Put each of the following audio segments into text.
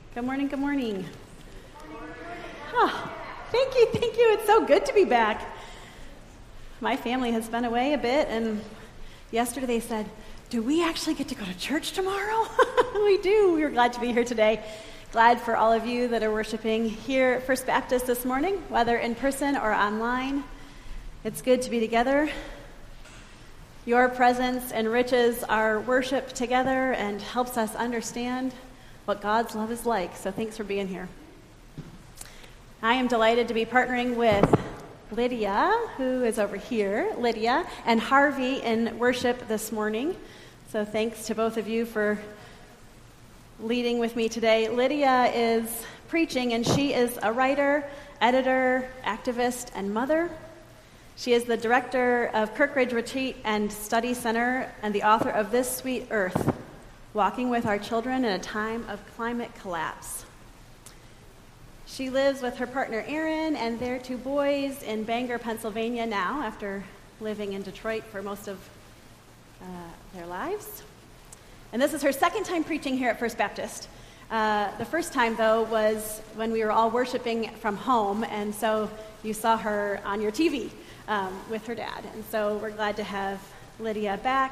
Good morning, good morning. Oh, thank you. It's so good to be back. My family has been away a bit, and yesterday they said, do we actually get to go to church tomorrow? We do. We are glad to be here today. Glad for all of you that are worshiping here at First Baptist this morning, whether in person or online. It's good to be together. Your presence enriches our worship together and helps us understand what God's love is like. So thanks for being here. I am delighted to be partnering with Lydia, who is over here, Lydia, and Harvey in worship this morning. So thanks to both of you for leading with me today. Lydia is preaching, and she is a writer, editor, activist, and mother. She is the director of Kirkridge Retreat and Study Center and the author of This Sweet Earth, Walking with Our Children in a Time of Climate Collapse. She lives with her partner Erin and their two boys in Bangor, Pennsylvania now, after living in Detroit for most of their lives. And this is her second time preaching here at First Baptist. The first time, though, was when we were all worshiping from home, and so you saw her on your TV with her dad. And so we're glad to have Lydia back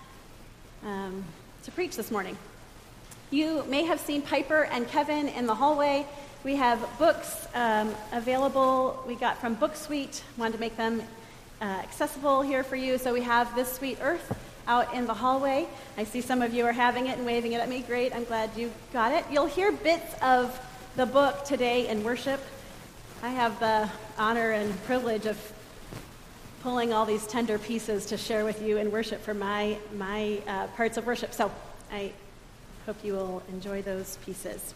to preach this morning. You may have seen Piper and Kevin in the hallway. We have books available we got from BookSuite. Wanted to make them accessible here for you. So we have This Sweet Earth out in the hallway. I see some of you are having it and waving it at me. Great, I'm glad you got it. You'll hear bits of the book today in worship. I have the honor and privilege of pulling all these tender pieces to share with you in worship for my parts of worship. So I hope you will enjoy those pieces.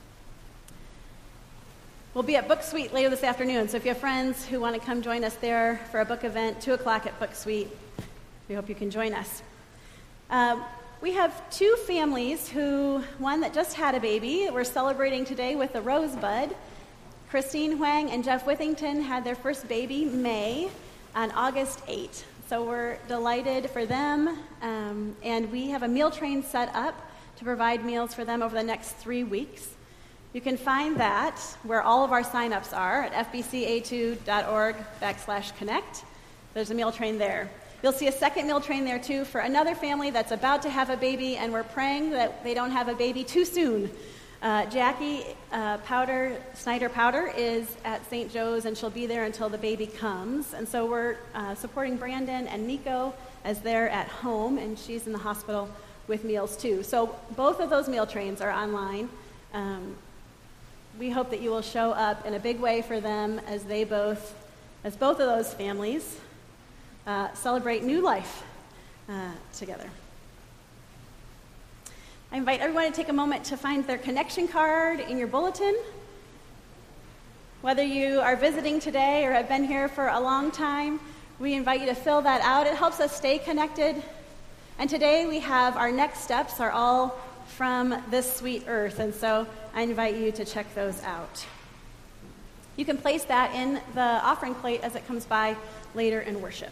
We'll be at BookSuite later this afternoon, so if you have friends who want to come join us there for a book event, 2 o'clock at BookSuite, we hope you can join us. We have two families one that just had a baby. We're celebrating today with the Rosebud. Christine Huang and Jeff Withington had their first baby, May, on August 8th. So we're delighted for them, and we have a meal train set up to provide meals for them over the next 3 weeks. You can find that where all of our sign-ups are at fbca2.org/connect. There's a meal train there. You'll see a second meal train there, too, for another family that's about to have a baby, and we're praying that they don't have a baby too soon. Jackie Snyder Powder is at St. Joe's, and she'll be there until the baby comes. And so we're supporting Brandon and Nico as they're at home, and she's in the hospital with meals, too. So both of those meal trains are online. We hope that you will show up in a big way for them as both of those families celebrate new life together. I invite everyone to take a moment to find their connection card in your bulletin. Whether you are visiting today or have been here for a long time, we invite you to fill that out. It helps us stay connected. And today we have our next steps are all from This Sweet Earth, and so I invite you to check those out. You can place that in the offering plate as it comes by later in worship.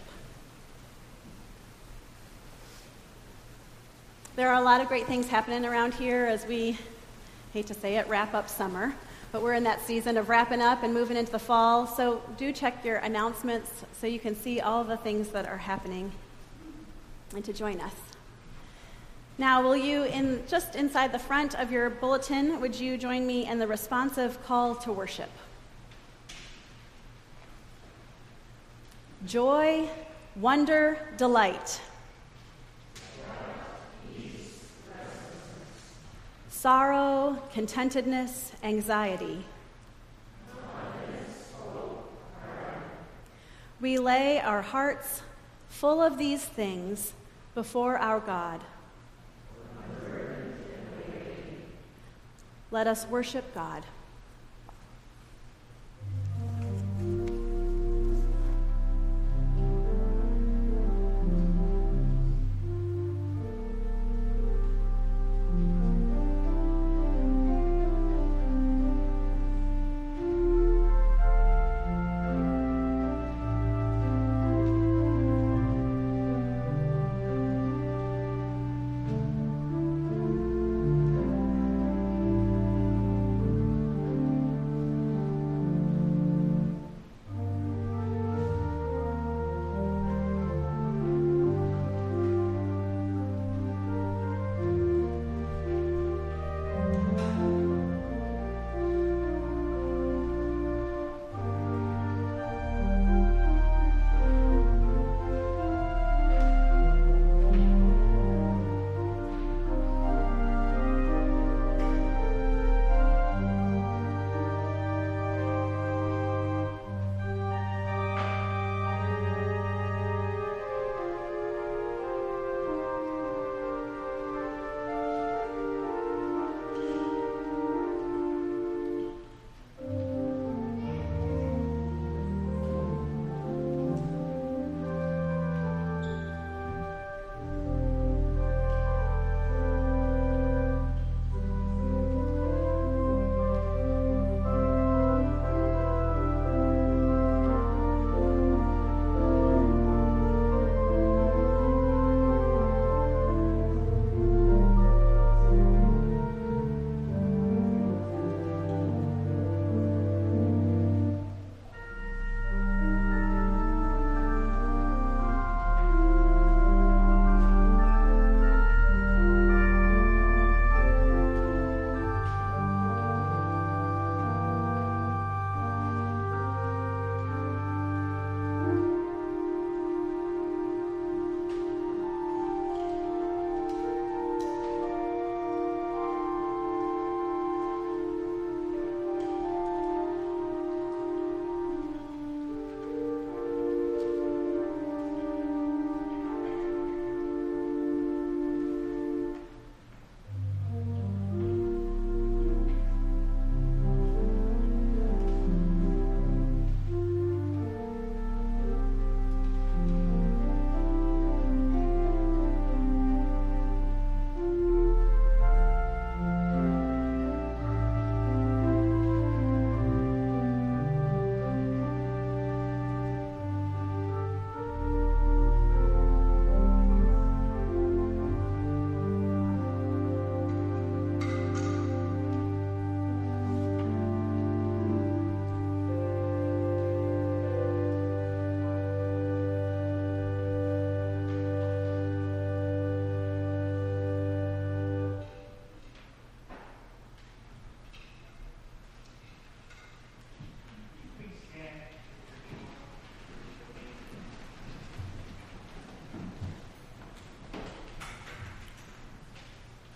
There are a lot of great things happening around here as we, hate to say it, wrap up summer, but we're in that season of wrapping up and moving into the fall, so do check your announcements so you can see all the things that are happening and to join us. Now, will you, just inside the front of your bulletin, would you join me in the responsive call to worship? Joy, wonder, delight. Sorrow, contentedness, anxiety. We lay our hearts full of these things before our God. Let us worship God.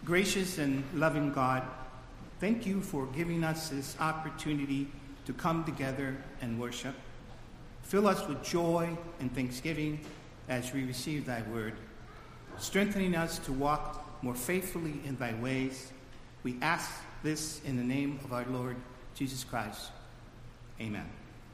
Gracious and loving God, thank you for giving us this opportunity to come together and worship. Fill us with joy and thanksgiving as we receive thy word, strengthening us to walk more faithfully in thy ways. We ask this in the name of our Lord Jesus Christ. Amen.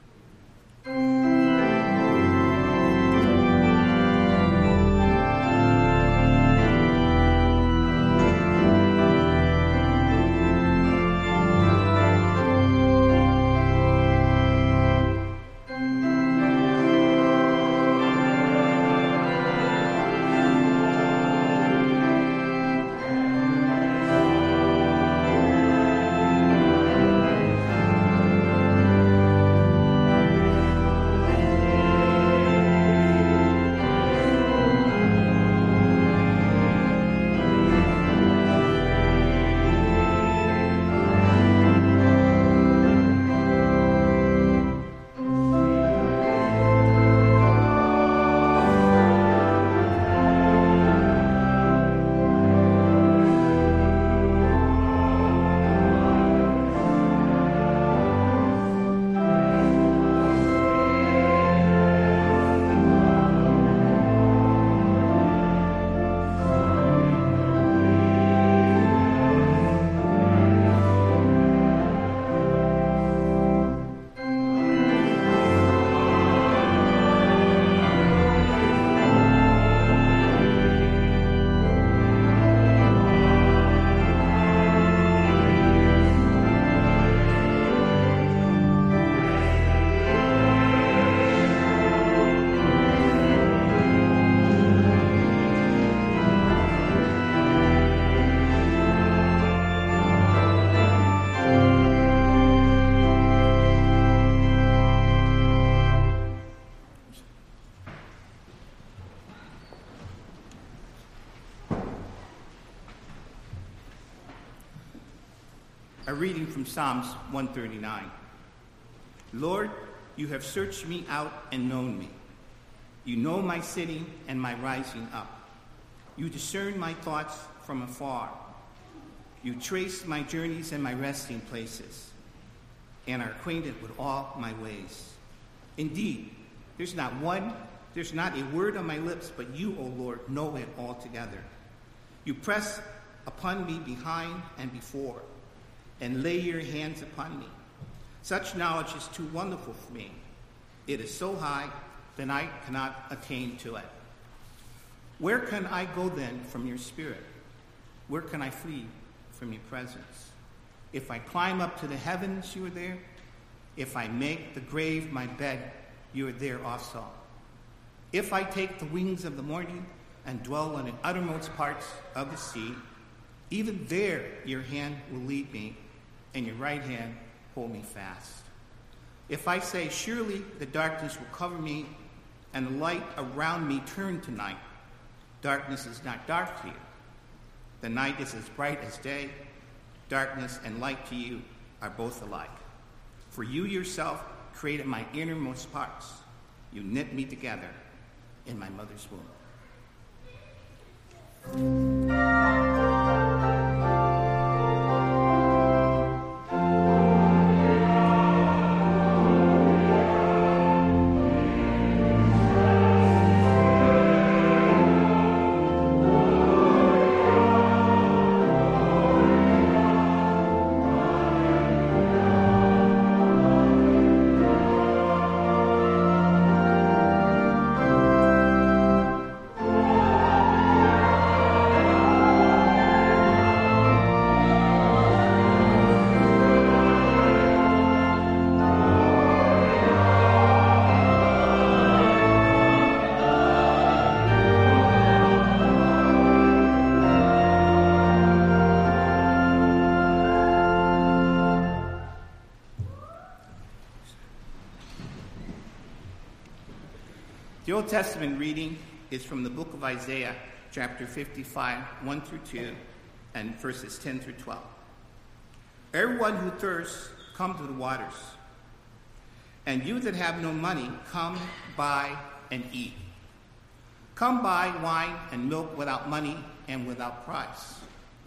A reading from Psalms 139. Lord, you have searched me out and known me. You know my sitting and my rising up. You discern my thoughts from afar. You trace my journeys and my resting places, and are acquainted with all my ways. Indeed, there's not a word on my lips, but you, O Lord, know it altogether. You press upon me behind and before, and lay your hands upon me. Such knowledge is too wonderful for me. It is so high that I cannot attain to it. Where can I go then from your spirit? Where can I flee from your presence? If I climb up to the heavens, you are there. If I make the grave my bed, you are there also. If I take the wings of the morning and dwell in the uttermost parts of the sea, even there your hand will lead me, and your right hand hold me fast. If I say, surely the darkness will cover me, and the light around me turn to night, darkness is not dark to you. The night is as bright as day. Darkness and light to you are both alike. For you yourself created my innermost parts. You knit me together in my mother's womb. The Old Testament reading is from the book of Isaiah, chapter 55, 1 through 2, and verses 10 through 12. Everyone who thirsts, come to the waters. And you that have no money, come, buy, and eat. Come buy wine and milk without money and without price.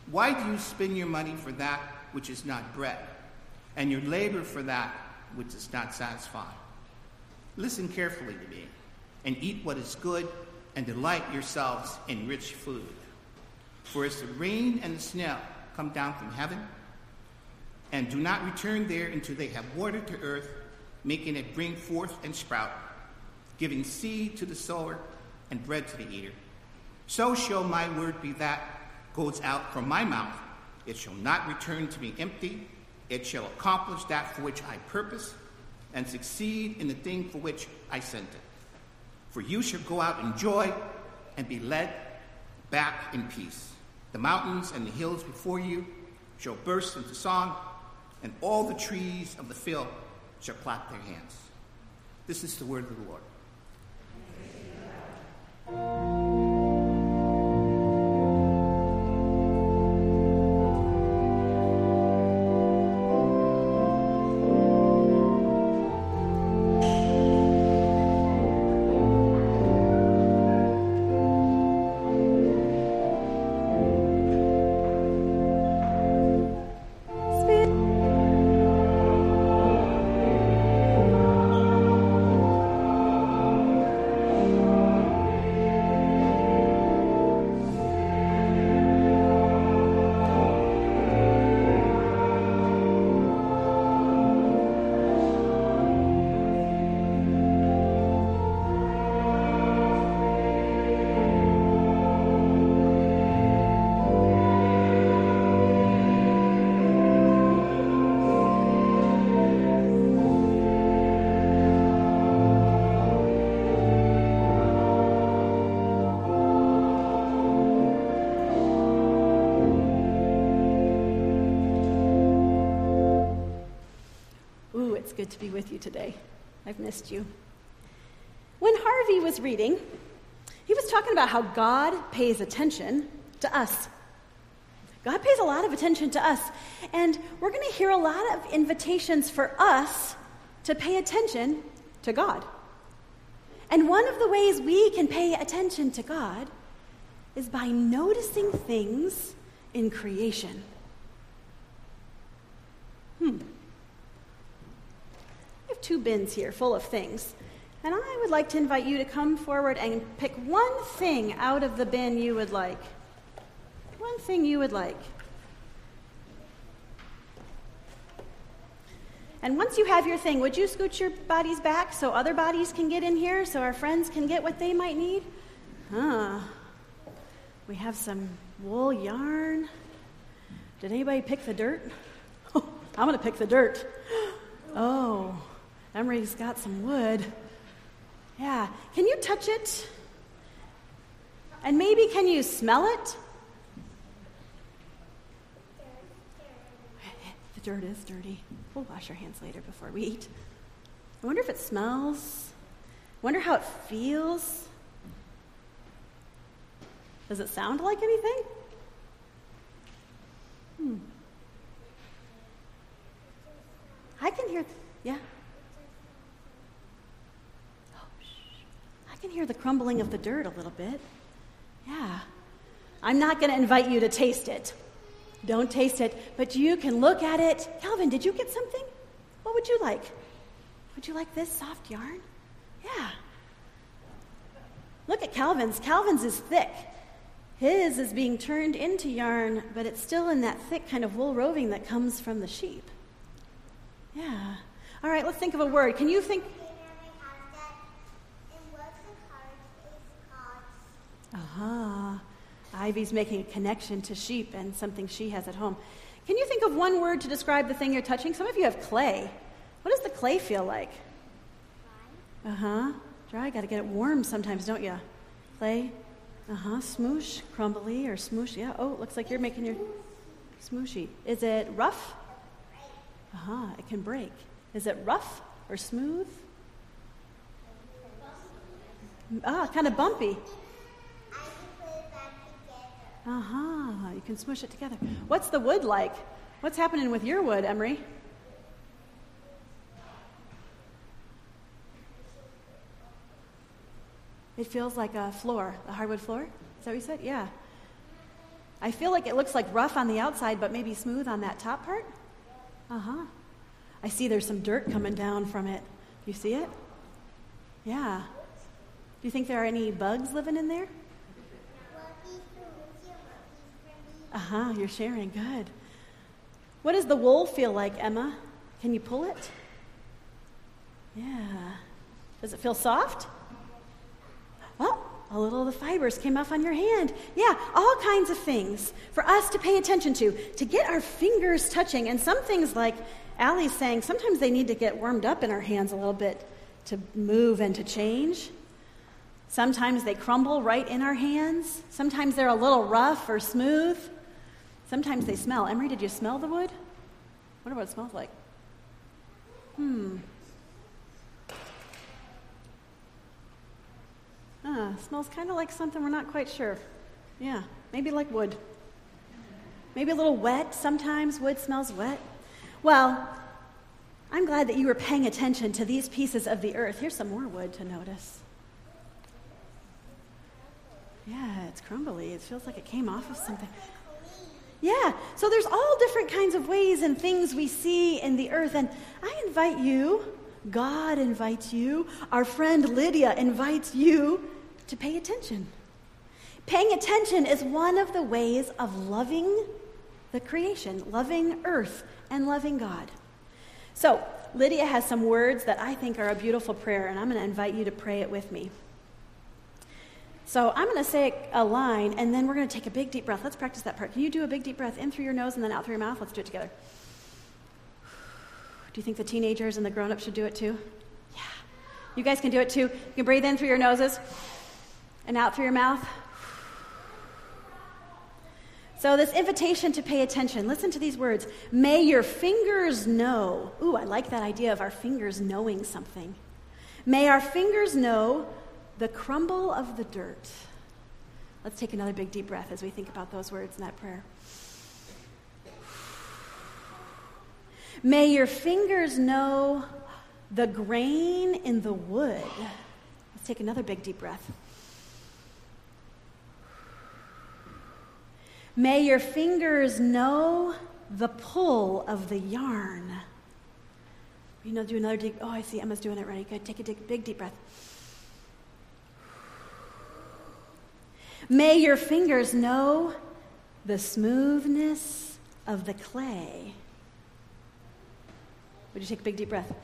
Why do you spend your money for that which is not bread, and your labor for that which does not satisfy? Listen carefully to me, and eat what is good, and delight yourselves in rich food. For as the rain and the snow come down from heaven, and do not return there until they have watered the earth, making it bring forth and sprout, giving seed to the sower and bread to the eater, so shall my word be that goes out from my mouth. It shall not return to me empty. It shall accomplish that for which I purpose, and succeed in the thing for which I sent it. For you shall go out in joy and be led back in peace. The mountains and the hills before you shall burst into song, and all the trees of the field shall clap their hands. This is the word of the Lord. It's good to be with you today. I've missed you. When Harvey was reading, he was talking about how God pays attention to us. God pays a lot of attention to us, and we're going to hear a lot of invitations for us to pay attention to God. And one of the ways we can pay attention to God is by noticing things in creation. I have 2 bins here full of things, and I would like to invite you to come forward and pick one thing out of the bin you would like. One thing you would like. And once you have your thing, would you scoot your bodies back so other bodies can get in here, so our friends can get what they might need? We have some wool yarn. Did anybody pick the dirt? I'm going to pick the dirt. Oh, Emery's got some wood. Yeah. Can you touch it? And maybe can you smell it? The dirt is dirty. We'll wash our hands later before we eat. I wonder if it smells. I wonder how it feels. Does it sound like anything? I can hear, yeah. I can hear the crumbling of the dirt a little bit. Yeah. I'm not going to invite you to taste it. Don't taste it, but you can look at it. Calvin, did you get something? What would you like? Would you like this soft yarn? Yeah. Look at Calvin's. Calvin's is thick. His is being turned into yarn, but it's still in that thick kind of wool roving that comes from the sheep. Yeah. All right, let's think of a word. Can you think? Ivy's making a connection to sheep and something she has at home. Can you think of one word to describe the thing you're touching? Some of you have clay. What does the clay feel like? Dry. Dry. Got to get it warm sometimes, don't you? Clay. Smoosh. Crumbly or smoosh. Yeah. Oh, it looks like you're making your smooshy. Is it rough? It can break. Is it rough or smooth? Kind of bumpy. You can smoosh it together. What's the wood like? What's happening with your wood, Emery? It feels like a floor, a hardwood floor. Is that what you said? Yeah. I feel like it looks like rough on the outside, but maybe smooth on that top part. Uh-huh. I see there's some dirt coming down from it. You see it? Yeah. Do you think there are any bugs living in there? Uh-huh, you're sharing. Good. What does the wool feel like, Emma? Can you pull it? Yeah. Does it feel soft? Oh, a little of the fibers came off on your hand. Yeah, all kinds of things for us to pay attention to get our fingers touching. And some things, like Allie's saying, sometimes they need to get warmed up in our hands a little bit to move and to change. Sometimes they crumble right in our hands. Sometimes they're a little rough or smooth. Sometimes they smell. Emery, did you smell the wood? I wonder what it smells like. Smells kind of like something we're not quite sure. Yeah, maybe like wood. Maybe a little wet. Sometimes wood smells wet. Well, I'm glad that you were paying attention to these pieces of the earth. Here's some more wood to notice. Yeah, it's crumbly. It feels like it came off of something. Yeah, so there's all different kinds of ways and things we see in the earth. And I invite you, God invites you, our friend Lydia invites you to pay attention. Paying attention is one of the ways of loving the creation, loving earth, and loving God. So Lydia has some words that I think are a beautiful prayer, and I'm going to invite you to pray it with me. So I'm going to say a line, and then we're going to take a big, deep breath. Let's practice that part. Can you do a big, deep breath in through your nose and then out through your mouth? Let's do it together. Do you think the teenagers and the grown-ups should do it too? Yeah. You guys can do it too. You can breathe in through your noses and out through your mouth. So this invitation to pay attention, listen to these words. May your fingers know. Ooh, I like that idea of our fingers knowing something. May our fingers know the crumble of the dirt. Let's take another big deep breath as we think about those words in that prayer. May your fingers know the grain in the wood. Let's take another big deep breath. May your fingers know the pull of the yarn. You know, do another deep. Oh, I see Emma's doing it right. Good. Take a big deep breath. May your fingers know the smoothness of the clay. Would you take a big deep breath?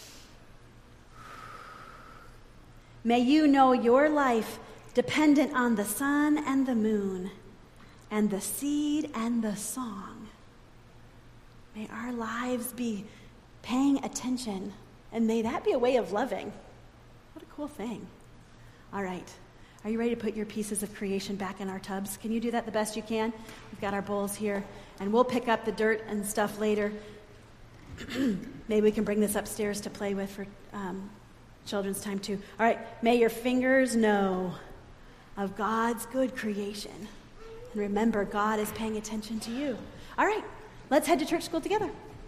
May you know your life dependent on the sun and the moon, and the seed and the song. May our lives be paying attention, and may that be a way of loving. What a cool thing. All right. Are you ready to put your pieces of creation back in our tubs? Can you do that the best you can? We've got our bowls here, and we'll pick up the dirt and stuff later. Maybe we can bring this upstairs to play with for children's time too. All right. May your fingers know of God's good creation. And remember, God is paying attention to you. All right, let's head to church school together.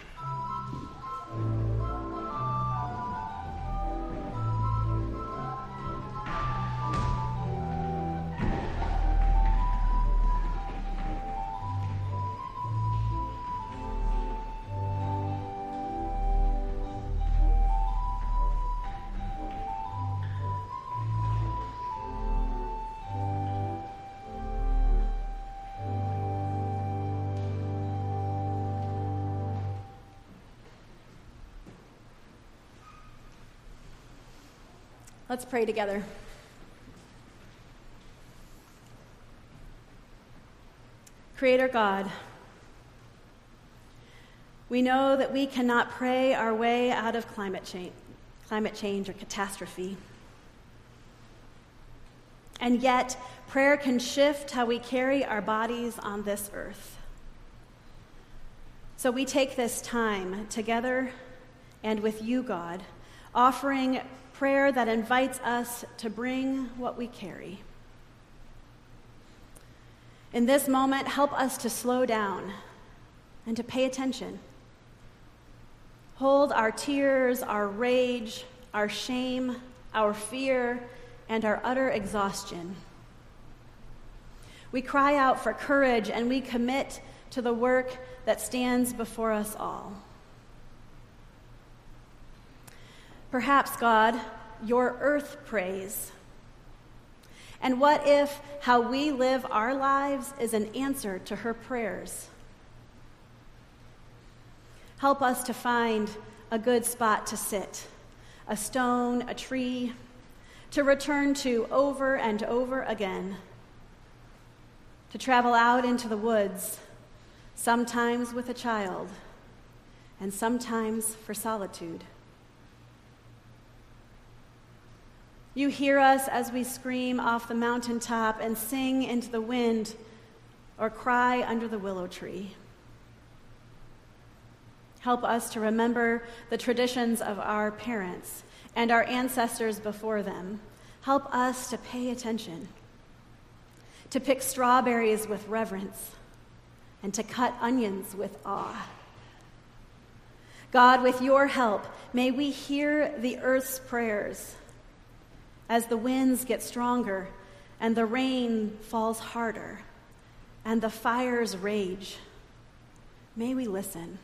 Let's pray together. Creator God, we know that we cannot pray our way out of climate change or catastrophe. And yet, prayer can shift how we carry our bodies on this earth. So we take this time together and with you, God, offering prayer that invites us to bring what we carry. In this moment, help us to slow down and to pay attention. Hold our tears, our rage, our shame, our fear, and our utter exhaustion. We cry out for courage, and we commit to the work that stands before us all. Perhaps, God, your earth prays. And what if how we live our lives is an answer to her prayers? Help us to find a good spot to sit, a stone, a tree, to return to over and over again, to travel out into the woods, sometimes with a child, and sometimes for solitude. You hear us as we scream off the mountaintop and sing into the wind or cry under the willow tree. Help us to remember the traditions of our parents and our ancestors before them. Help us to pay attention, to pick strawberries with reverence, and to cut onions with awe. God, with your help, may we hear the earth's prayers as the winds get stronger and the rain falls harder and the fires rage. May we listen.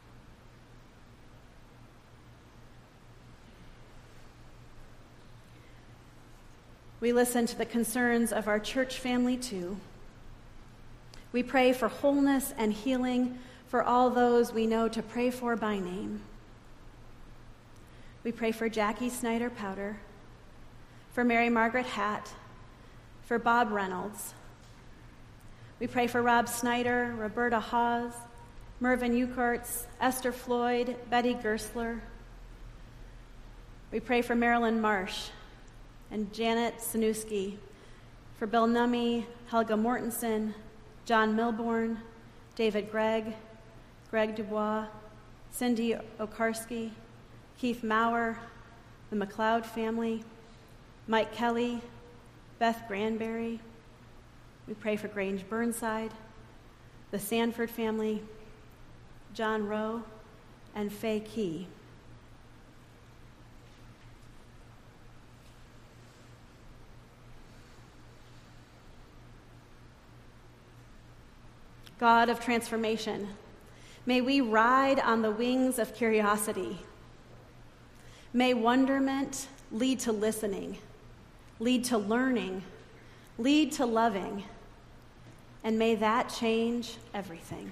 We listen to the concerns of our church family too. We pray for wholeness and healing for all those we know to pray for by name. We pray for Jackie Snyder Powder, for Mary Margaret Hatt, for Bob Reynolds. We pray for Rob Snyder, Roberta Hawes, Mervyn Eukarts, Esther Floyd, Betty Gersler. We pray for Marilyn Marsh and Janet Sanuski, for Bill Nummy, Helga Mortensen, John Milborn, David Gregg, Greg Dubois, Cindy Okarski, Keith Maurer, the McLeod family, Mike Kelly, Beth Granberry. We pray for Grange Burnside, the Sanford family, John Rowe, and Faye Key. God of transformation, may we ride on the wings of curiosity. May wonderment lead to listening, lead to learning, lead to loving, and may that change everything.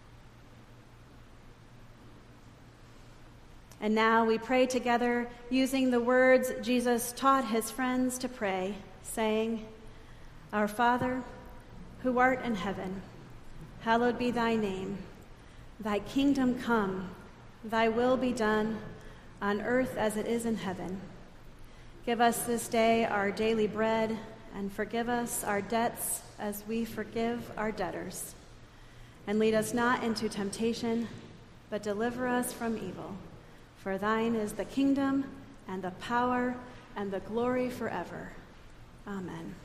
And now we pray together using the words Jesus taught his friends to pray, saying, Our Father, who art in heaven, hallowed be thy name. Thy kingdom come, thy will be done, on earth as it is in heaven. Give us this day our daily bread, and forgive us our debts as we forgive our debtors. And lead us not into temptation, but deliver us from evil. For thine is the kingdom, and the power, and the glory forever. Amen.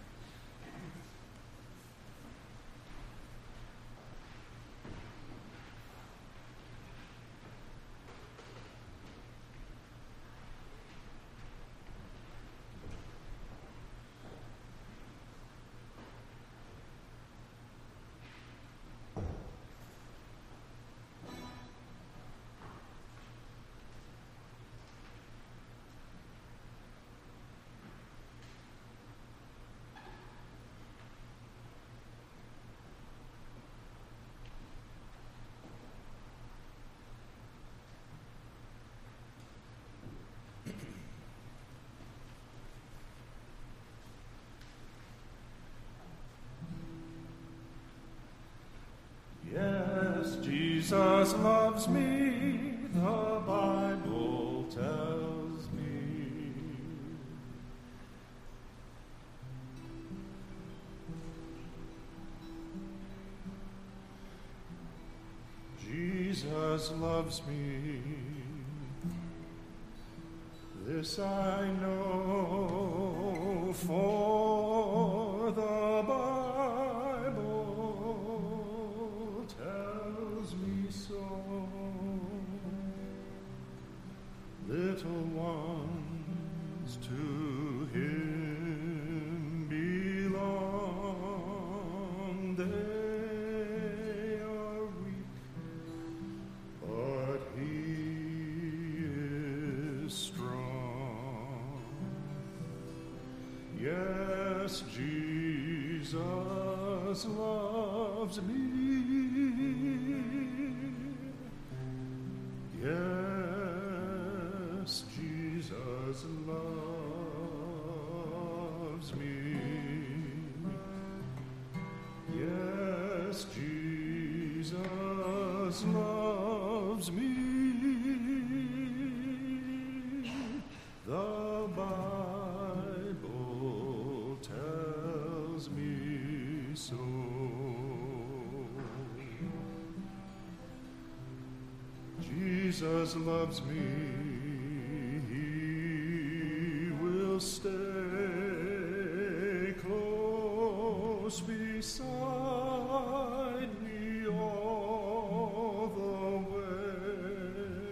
Yes, Jesus loves me, the Bible tells me. Jesus loves me, this I know, for the Bible tells me so. Little ones to him belong, loves me. Yes, Jesus loves me. Yes, Jesus loves me. The Bible tells me so. Jesus loves me. He will stay close beside me all the way,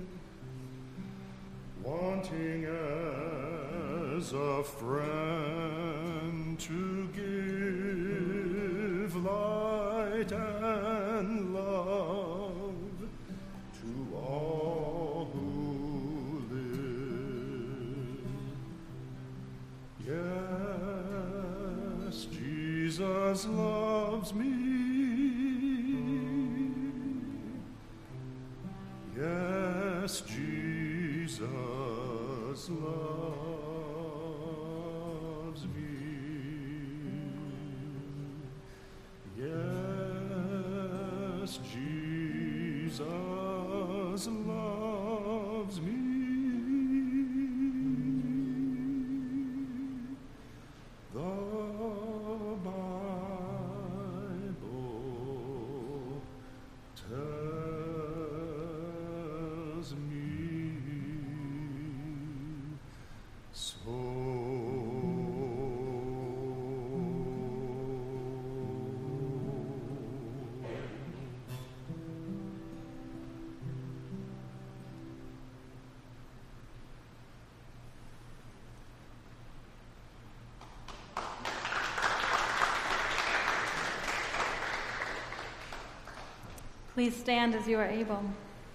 wanting as a friend to give light and love to all who live. Yes, Jesus loves me. Yes, Jesus loves me. Yes, Jesus loves me. The Bible tells me so. Please stand as you are able.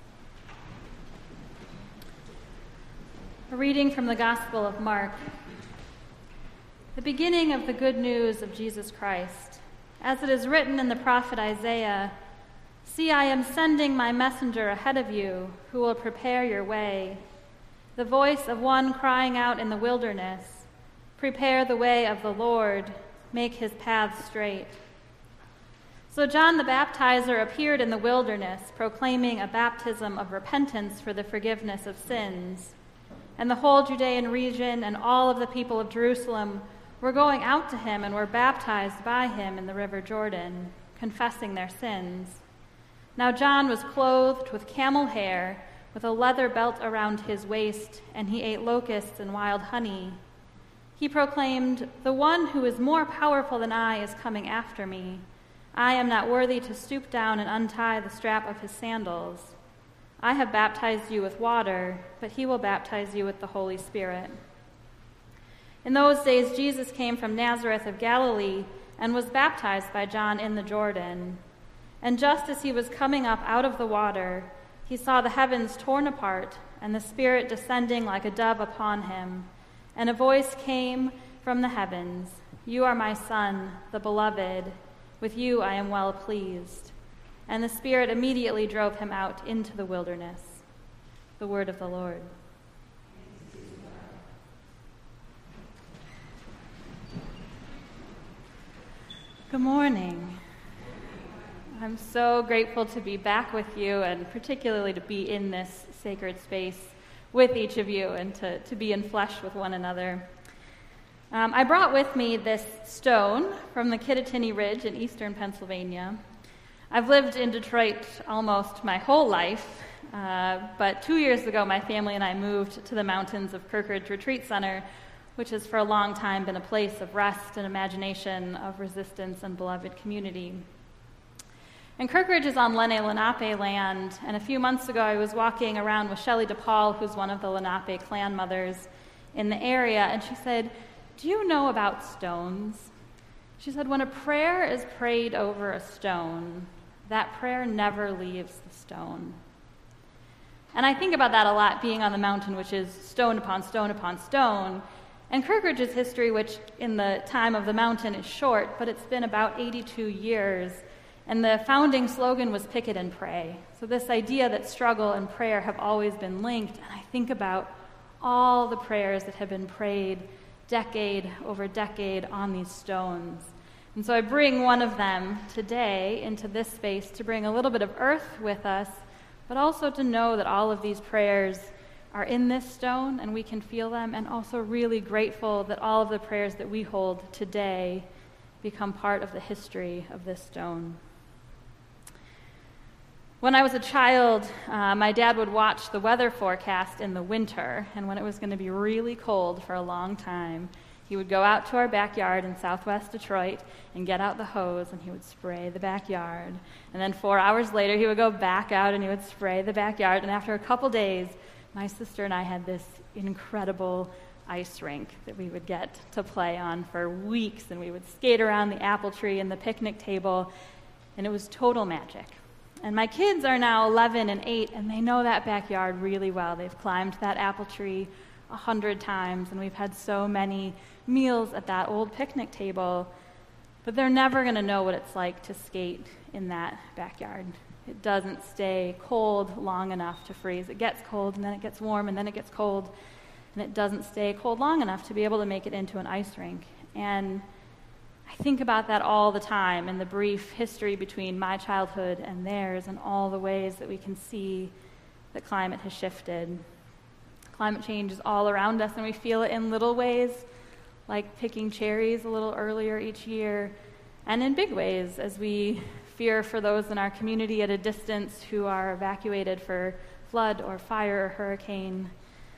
A reading from the Gospel of Mark. The beginning of the good news of Jesus Christ. As it is written in the prophet Isaiah, "See, I am sending my messenger ahead of you, who will prepare your way. The voice of one crying out in the wilderness, prepare the way of the Lord, make his paths straight." So John the Baptizer appeared in the wilderness, proclaiming a baptism of repentance for the forgiveness of sins. And the whole Judean region and all of the people of Jerusalem were going out to him and were baptized by him in the river Jordan, confessing their sins. Now John was clothed with camel hair, with a leather belt around his waist, and he ate locusts and wild honey. He proclaimed, "The one who is more powerful than I is coming after me. I am not worthy to stoop down and untie the strap of his sandals. I have baptized you with water, but he will baptize you with the Holy Spirit." In those days, Jesus came from Nazareth of Galilee and was baptized by John in the Jordan. And just as he was coming up out of the water, he saw the heavens torn apart and the Spirit descending like a dove upon him. And a voice came from the heavens, "You are my Son, the Beloved. With you I am well pleased." And the Spirit immediately drove him out into the wilderness. The word of the Lord. Good morning. I'm so grateful to be back with you, and particularly to be in this sacred space with each of you and to be in flesh with one another. I brought with me this stone from the Kittatinny Ridge in eastern Pennsylvania. I've lived in Detroit almost my whole life, but 2 years ago my family and I moved to the mountains of Kirkridge Retreat Center, which has for a long time been a place of rest and imagination, of resistance and beloved community. And Kirkridge is on Lenni Lenape land, and a few months ago I was walking around with Shelley DePaul, who's one of the Lenape clan mothers in the area, and she said, "Do you know about stones?" She said, "When a prayer is prayed over a stone, that prayer never leaves the stone." And I think about that a lot, being on the mountain, which is stone upon stone upon stone. And Kirkridge's history, which in the time of the mountain is short, but it's been about 82 years, and the founding slogan was picket and pray. So this idea that struggle and prayer have always been linked, and I think about all the prayers that have been prayed decade over decade on these stones. And so I bring one of them today into this space to bring a little bit of earth with us, but also to know that all of these prayers are in this stone and we can feel them, and also really grateful that all of the prayers that we hold today become part of the history of this stone. When I was a child, my dad would watch the weather forecast in the winter, and when it was going to be really cold for a long time, he would go out to our backyard in southwest Detroit and get out the hose, and he would spray the backyard. And then 4 hours later, he would go back out and he would spray the backyard, and after a couple days, my sister and I had this incredible ice rink that we would get to play on for weeks, and we would skate around the apple tree and the picnic table, and it was total magic. And my kids are now 11 and 8, and they know that backyard really well. They've climbed that apple tree 100 times, and we've had so many meals at that old picnic table, but they're never going to know what it's like to skate in that backyard. It doesn't stay cold long enough to freeze. It gets cold, and then it gets warm, and then it gets cold, and it doesn't stay cold long enough to be able to make it into an ice rink. And I think about that all the time in the brief history between my childhood and theirs, and all the ways that we can see that climate has shifted. Climate change is all around us, and we feel it in little ways, like picking cherries a little earlier each year, and in big ways, as we fear for those in our community at a distance who are evacuated for flood or fire or hurricane.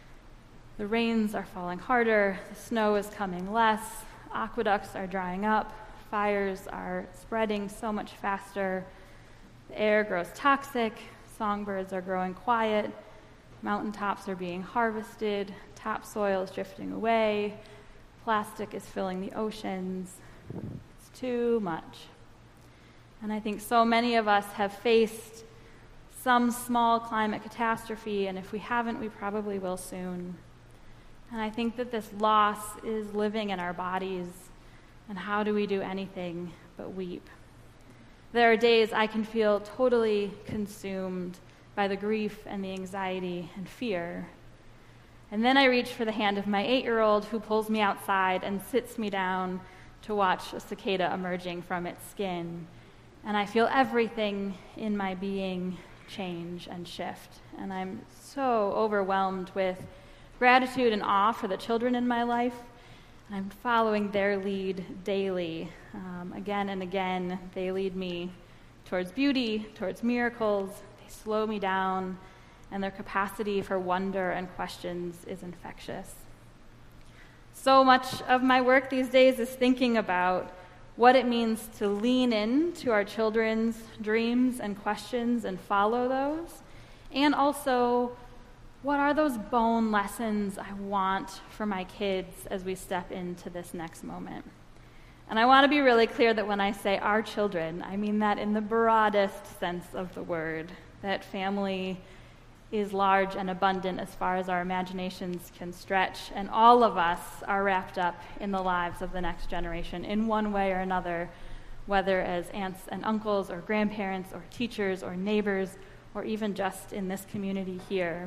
The rains are falling harder, the snow is coming less, aqueducts are drying up, fires are spreading so much faster, the air grows toxic, songbirds are growing quiet, mountaintops are being harvested, topsoil is drifting away, plastic is filling the oceans. It's too much. And I think so many of us have faced some small climate catastrophe, and if we haven't, we probably will soon. And I think that this loss is living in our bodies, and how do we do anything but weep? There are days I can feel totally consumed by the grief and the anxiety and fear. And then I reach for the hand of my 8-year-old who pulls me outside and sits me down to watch a cicada emerging from its skin. And I feel everything in my being change and shift. And I'm so overwhelmed with gratitude and awe for the children in my life. And I'm following their lead daily. Again and again, they lead me towards beauty, towards miracles. They slow me down, and their capacity for wonder and questions is infectious. So much of my work these days is thinking about what it means to lean in to our children's dreams and questions and follow those, and also what are those bone lessons I want for my kids as we step into this next moment. And I want to be really clear that when I say our children, I mean that in the broadest sense of the word, that family is large and abundant as far as our imaginations can stretch, and all of us are wrapped up in the lives of the next generation in one way or another, whether as aunts and uncles or grandparents or teachers or neighbors or even just in this community here.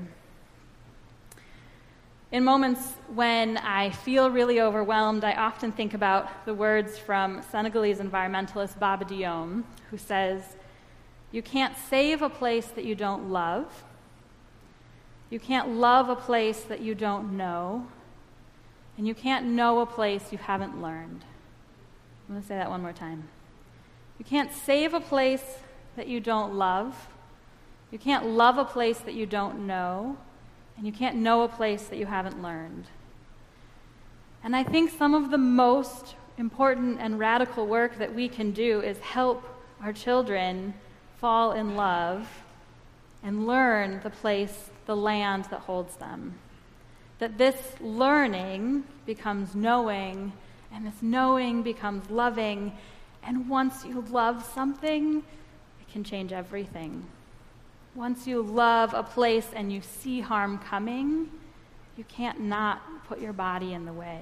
In moments when I feel really overwhelmed, I often think about the words from Senegalese environmentalist Baba Diome, who says, "You can't save a place that you don't love. You can't love a place that you don't know, and you can't know a place you haven't learned." I'm going to say that one more time. You can't save a place that you don't love. You can't love a place that you don't know, and you can't know a place that you haven't learned. And I think some of the most important and radical work that we can do is help our children fall in love and learn the place, the land that holds them. That this learning becomes knowing, and this knowing becomes loving, and once you love something, it can change everything. Once you love a place and you see harm coming, You can't not put your body in the way.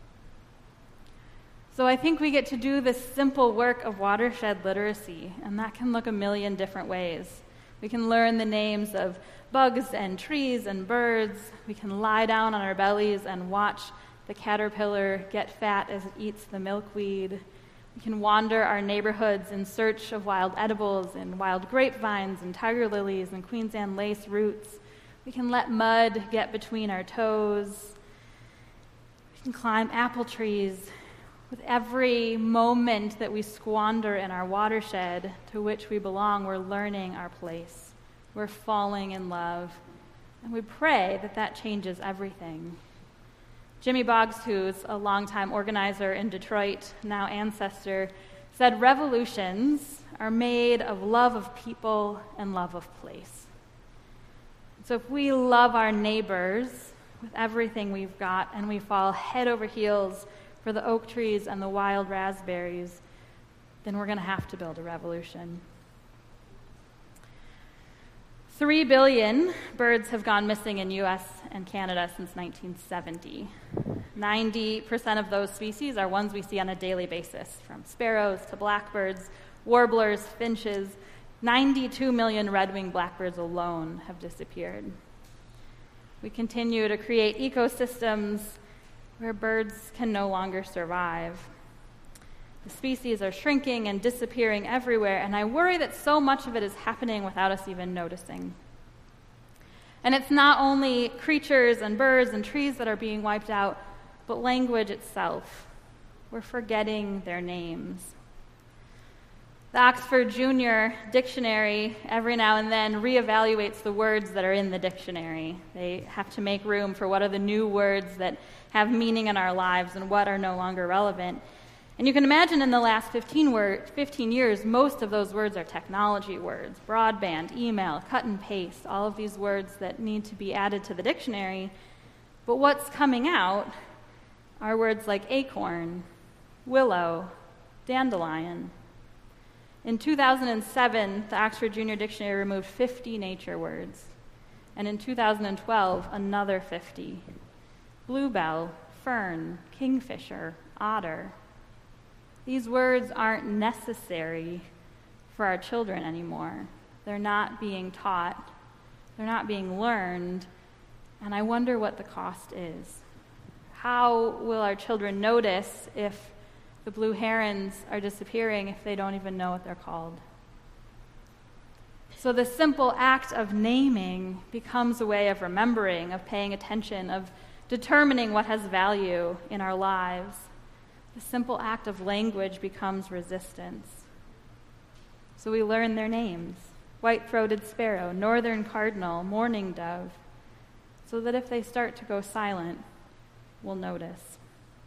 So I think we get to do this simple work of watershed literacy, and that can look a million different ways. We can learn the names of bugs and trees and birds. We can lie down on our bellies and watch the caterpillar get fat as it eats the milkweed. We can wander our neighborhoods in search of wild edibles and wild grapevines and tiger lilies and Queen's Anne lace roots. We can let mud get between our toes. We can climb apple trees. With every moment that we squander in our watershed to which we belong, we're learning our place. We're falling in love. And we pray that that changes everything. Jimmy Boggs, who's a longtime organizer in Detroit, now ancestor, said revolutions are made of love of people and love of place. So if we love our neighbors with everything we've got and we fall head over heels for the oak trees and the wild raspberries, then we're going to have to build a revolution. 3 billion birds have gone missing in U.S. and Canada since 1970. 90% of those species are ones we see on a daily basis, from sparrows to blackbirds, warblers, finches. 92 million red-winged blackbirds alone have disappeared. We continue to create ecosystems where birds can no longer survive. The species are shrinking and disappearing everywhere, and I worry that so much of it is happening without us even noticing. And it's not only creatures and birds and trees that are being wiped out, but language itself. We're forgetting their names. The Oxford Junior Dictionary every now and then reevaluates the words that are in the dictionary. They have to make room for what are the new words that have meaning in our lives and what are no longer relevant. And you can imagine in the last 15 years, most of those words are technology words: broadband, email, cut and paste, all of these words that need to be added to the dictionary. But what's coming out are words like acorn, willow, dandelion. In 2007, the Oxford Junior Dictionary removed 50 nature words. And in 2012, another 50. Bluebell, fern, kingfisher, otter. These words aren't necessary for our children anymore. They're not being taught. They're not being learned. And I wonder what the cost is. How will our children notice if the blue herons are disappearing if they don't even know what they're called? So the simple act of naming becomes a way of remembering, of paying attention, of determining what has value in our lives. The simple act of language becomes resistance. So we learn their names: white-throated sparrow, northern cardinal, mourning dove, so that if they start to go silent, we'll notice.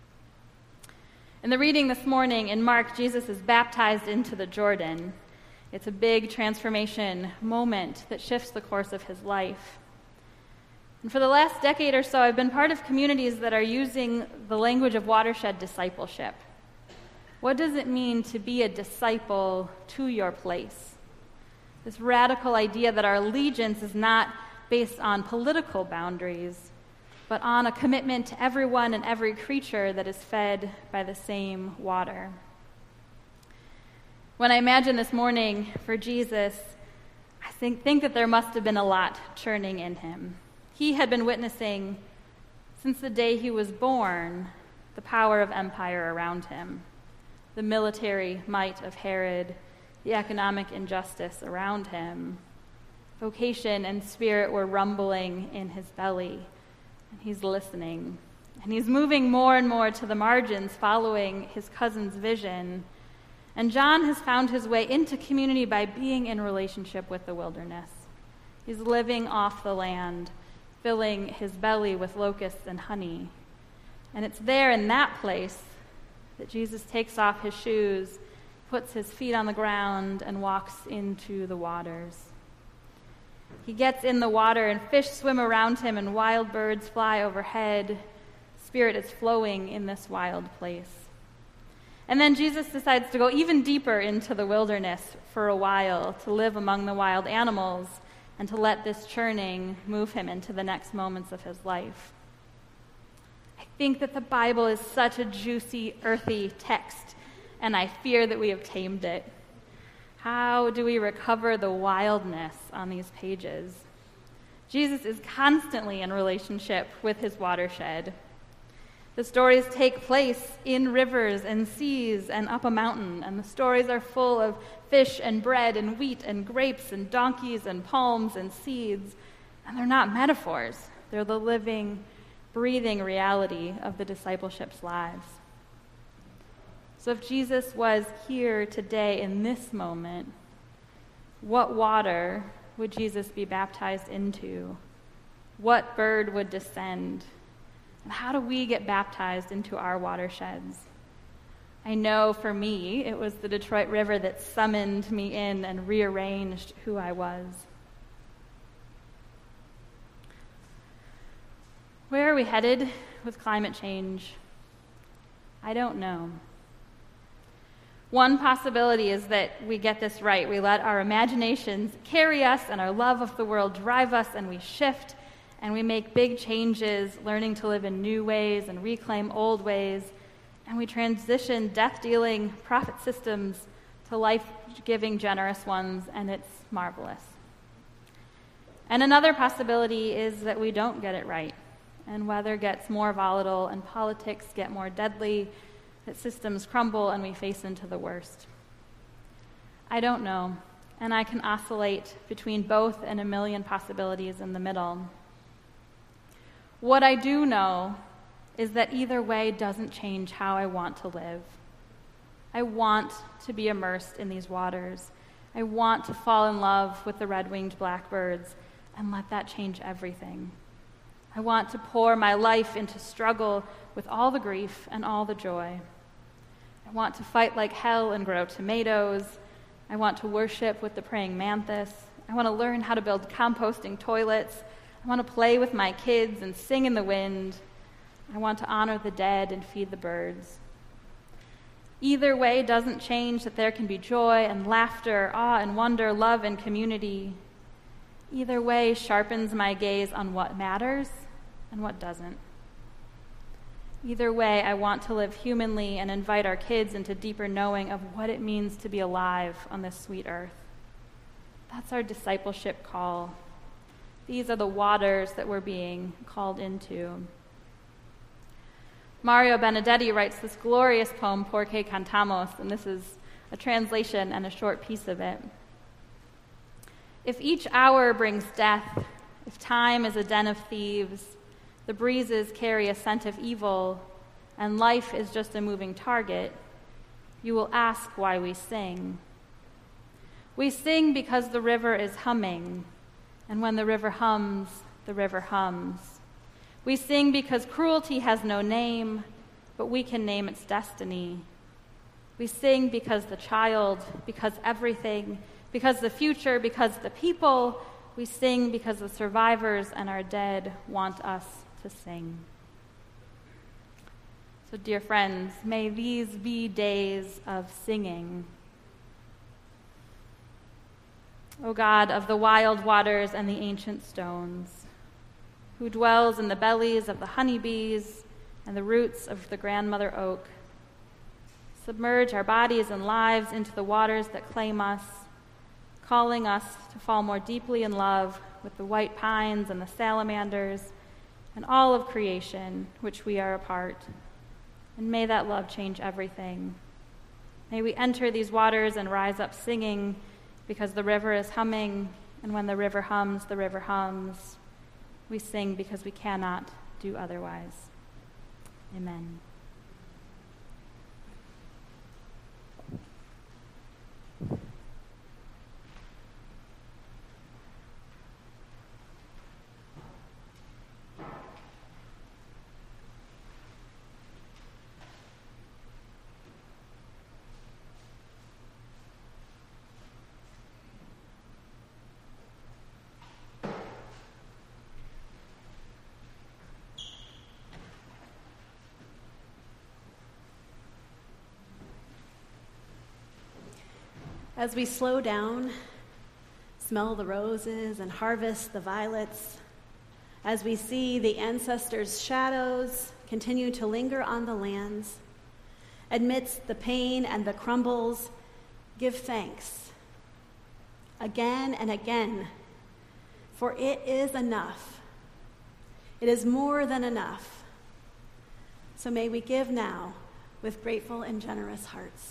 In the reading this morning in Mark, Jesus is baptized into the Jordan. It's a big transformation moment that shifts the course of his life. And for the last decade or so, I've been part of communities that are using the language of watershed discipleship. What does it mean to be a disciple to your place? This radical idea that our allegiance is not based on political boundaries, but on a commitment to everyone and every creature that is fed by the same water. When I imagine this morning for Jesus, I think that there must have been a lot churning in him. He had been witnessing, since the day he was born, the power of empire around him, the military might of Herod, the economic injustice around him. Vocation and spirit were rumbling in his belly, and he's listening. And he's moving more and more to the margins, following his cousin's vision. And John has found his way into community by being in relationship with the wilderness. He's living off the land, filling his belly with locusts and honey. And it's there in that place that Jesus takes off his shoes, puts his feet on the ground, and walks into the waters. He gets in the water, and fish swim around him, and wild birds fly overhead. Spirit is flowing in this wild place. And then Jesus decides to go even deeper into the wilderness for a while, to live among the wild animals, and to let this churning move him into the next moments of his life. think that the Bible is such a juicy, earthy text, and I fear that we have tamed it. How do we recover the wildness on these pages? Jesus is constantly in relationship with his watershed. The stories take place in rivers and seas and up a mountain, and the stories are full of fish and bread and wheat and grapes and donkeys and palms and seeds, and they're not metaphors. They're the living, breathing reality of the discipleship's lives. So if Jesus was here today in this moment, what water would Jesus be baptized into? What bird would descend? And how do we get baptized into our watersheds? I know for me, it was the Detroit River that summoned me in and rearranged who I was. Where are we headed with climate change? I don't know. One possibility is that we get this right. We let our imaginations carry us and our love of the world drive us, and we shift and we make big changes, learning to live in new ways and reclaim old ways, and we transition death-dealing profit systems to life-giving, generous ones, and it's marvelous. And another possibility is that we don't get it right, and weather gets more volatile and politics get more deadly, that systems crumble and we face into the worst. I don't know, and I can oscillate between both and a million possibilities in the middle. What I do know is that either way doesn't change how I want to live. I want to be immersed in these waters. I want to fall in love with the red-winged blackbirds and let that change everything. I want to pour my life into struggle with all the grief and all the joy. I want to fight like hell and grow tomatoes. I want to worship with the praying mantis. I want to learn how to build composting toilets. I want to play with my kids and sing in the wind. I want to honor the dead and feed the birds. Either way doesn't change that there can be joy and laughter, awe and wonder, love and community. Either way sharpens my gaze on what matters and what doesn't. Either way, I want to live humanly and invite our kids into deeper knowing of what it means to be alive on this sweet earth. That's our discipleship call. These are the waters that we're being called into. Mario Benedetti writes this glorious poem, Porque Cantamos, and this is a translation and a short piece of it. If each hour brings death, if time is a den of thieves, the breezes carry a scent of evil, and life is just a moving target, you will ask why we sing. We sing because the river is humming, and when the river hums, the river hums. We sing because cruelty has no name, but we can name its destiny. We sing because the child, because everything, because the future, because the people. We sing because the survivors and our dead want us to sing. So, dear friends, may these be days of singing. O God of the wild waters and the ancient stones, who dwells in the bellies of the honeybees and the roots of the grandmother oak, submerge our bodies and lives into the waters that claim us, calling us to fall more deeply in love with the white pines and the salamanders and all of creation which we are a part. And may that love change everything. May we enter these waters and rise up singing, because the river is humming, and when the river hums, the river hums. We sing because we cannot do otherwise. Amen. As we slow down, smell the roses and harvest the violets, as we see the ancestors' shadows continue to linger on the lands. Amidst the pain and the crumbles, give thanks again and again, for it is enough. It is more than enough. So may we give now with grateful and generous hearts.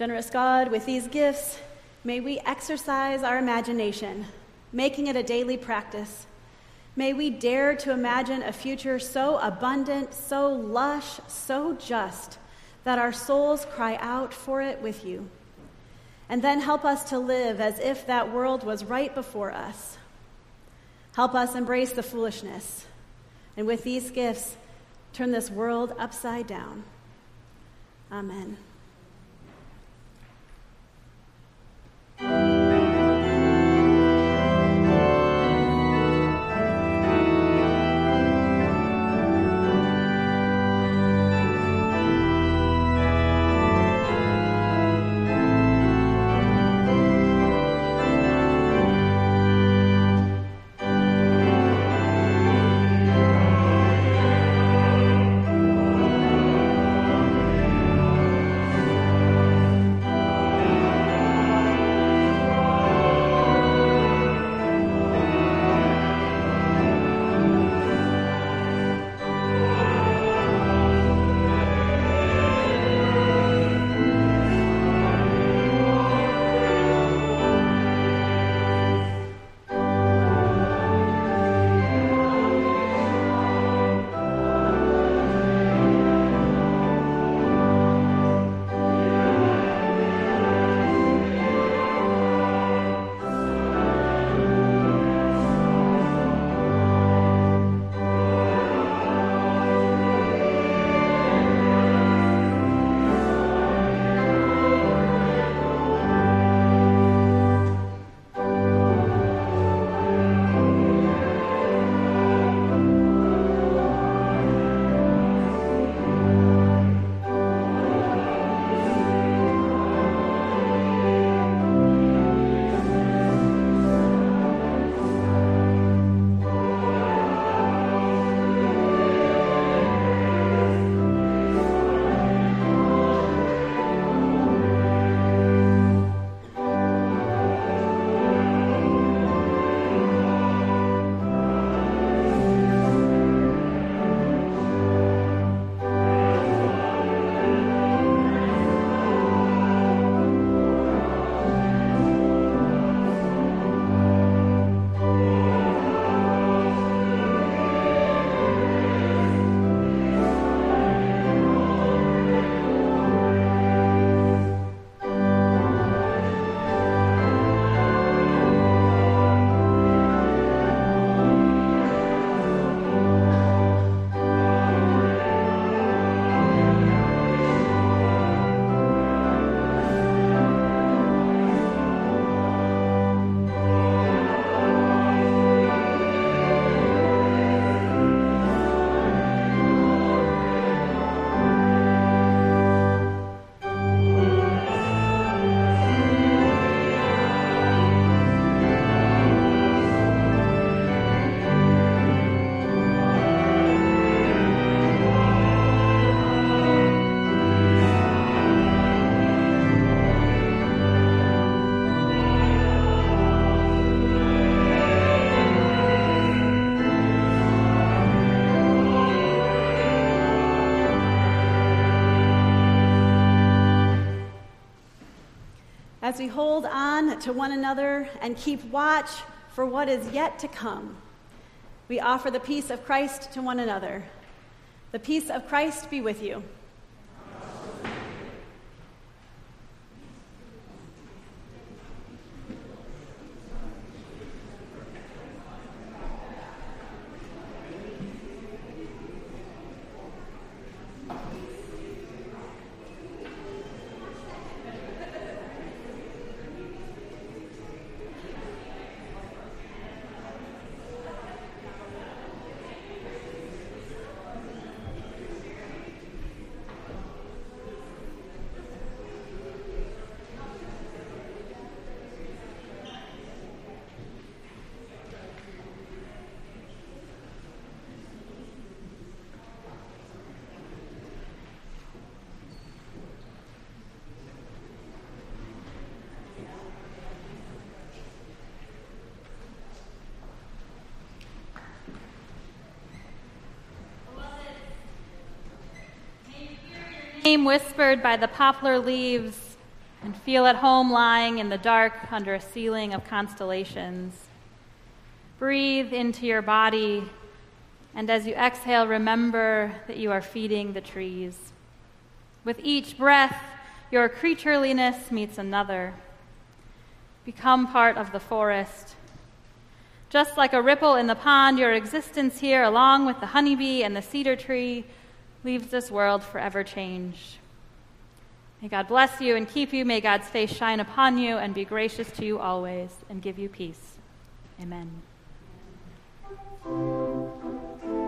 Generous God, with these gifts, may we exercise our imagination, making it a daily practice. May we dare to imagine a future so abundant, so lush, so just, that our souls cry out for it with you. And then help us to live as if that world was right before us. Help us embrace the foolishness, and with these gifts, turn this world upside down. Amen. As we hold on to one another and keep watch for what is yet to come, we offer the peace of Christ to one another. The peace of Christ be with you. Name whispered by the poplar leaves and feel at home lying in the dark under a ceiling of constellations. Breathe into your body, and as you exhale, remember that you are feeding the trees. With each breath, your creatureliness meets another. Become part of the forest. Just like a ripple in the pond, your existence here, along with the honeybee and the cedar tree, leaves this world forever changed. May God bless you and keep you. May God's face shine upon you and be gracious to you always and give you peace. Amen.